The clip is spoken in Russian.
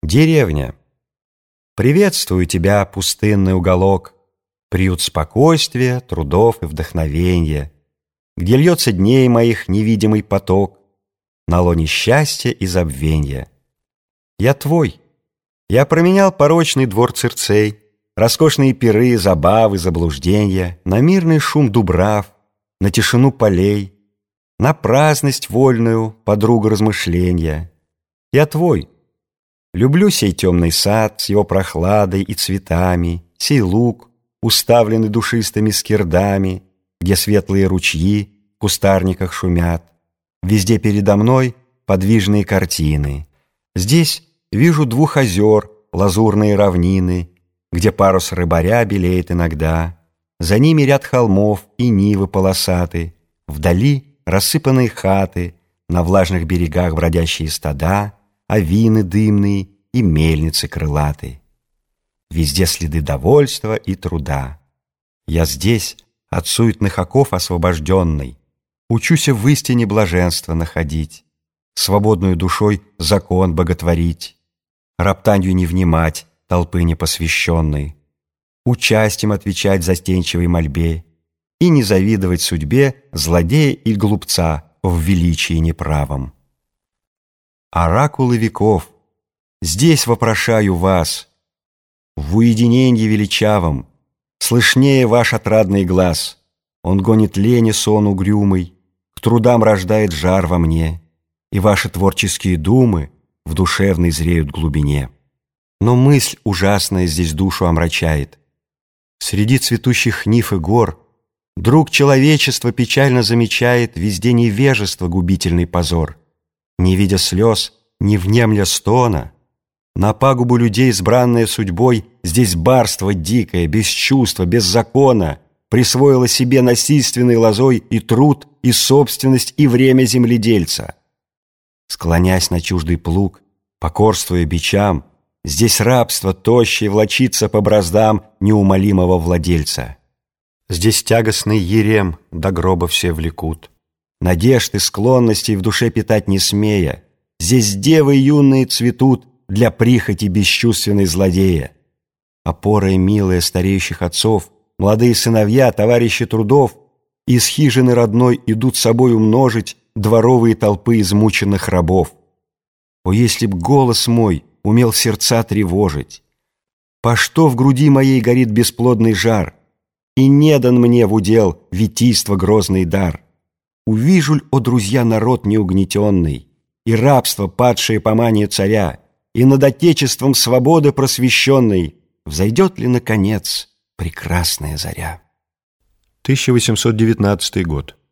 Деревня. Приветствую тебя, пустынный уголок, приют спокойствия, трудов и вдохновенья, где льется дней моих невидимый поток, на лоне счастья и забвенья. Я твой. Я променял порочный двор Цирцей, роскошные пиры, забавы, заблужденья, на мирный шум дубрав, на тишину полей, на праздность вольную, подругу размышления. Я твой. Люблю сей темный сад с его прохладой и цветами, сей луг, уставленный душистыми скирдами, где светлые ручьи в кустарниках шумят. Везде передо мной подвижные картины. Здесь вижу двух озер, лазурные равнины, где парус рыбаря белеет иногда. За ними ряд холмов и нивы полосаты, вдали рассыпанные хаты, на влажных берегах бродящие стада, авины дымные и мельницы крылатые. Везде следы довольства и труда. Я здесь, от суетных оков освобожденный, учуся в истине блаженства находить, свободную душой закон боготворить, роптанью не внимать толпы непосвященной, участием отвечать застенчивой мольбе и не завидовать судьбе злодея и глупца в величии неправом. Оракулы веков, здесь вопрошаю вас, в уединенье величавом, слышнее ваш отрадный глаз. Он гонит лени сон угрюмый, к трудам рождает жар во мне, и ваши творческие думы в душевной зреют глубине. Но мысль ужасная здесь душу омрачает. Среди цветущих нив и гор друг человечества печально замечает везде невежество, губительный позор. Не видя слез, не внемля стона, на пагубу людей, избранное судьбой, здесь барство дикое, без чувства, без закона, присвоило себе насильственной лозой и труд, и собственность, и время земледельца. Склонясь на чуждый плуг, покорствуя бичам, здесь рабство тощее влачится по браздам неумолимого владельца. Здесь тягостный ерем до гроба все влекут, надежд и склонностей в душе питать не смея. Здесь девы юные цветут для прихоти бесчувственной злодея. Опорая милая стареющих отцов, молодые сыновья, товарищи трудов, из хижины родной идут собой умножить дворовые толпы измученных рабов. О, если б голос мой умел сердца тревожить! По что в груди моей горит бесплодный жар, и не дан мне в удел витийства грозный дар? Увижу ль, о друзья, народ неугнетенный, и рабство, падшее по мании царя, и над отечеством свободы просвещенной взойдет ли, наконец, прекрасная заря? 1819 год.